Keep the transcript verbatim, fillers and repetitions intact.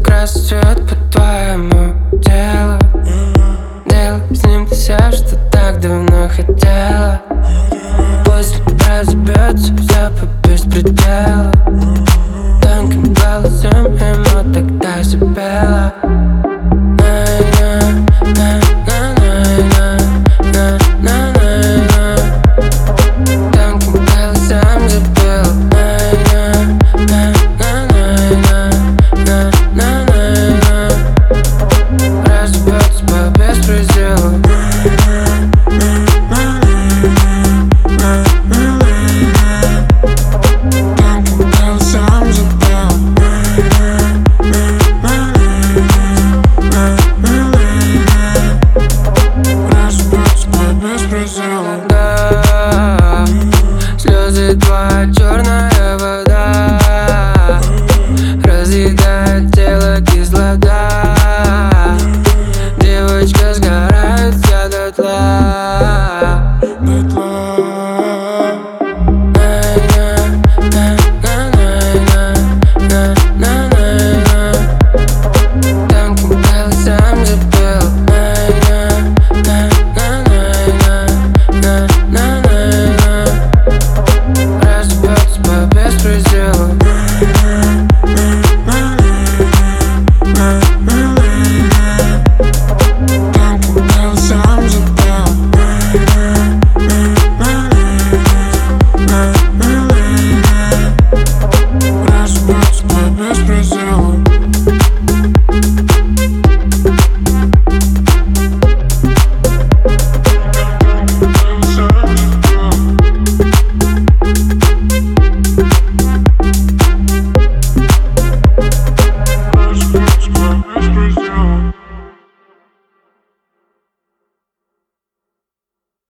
расцвет по твоему телу. Делай с ним ты все, что так давно хотела. Пусть разобьется все по беспределу. Тонким голосом ему тогда запела. Без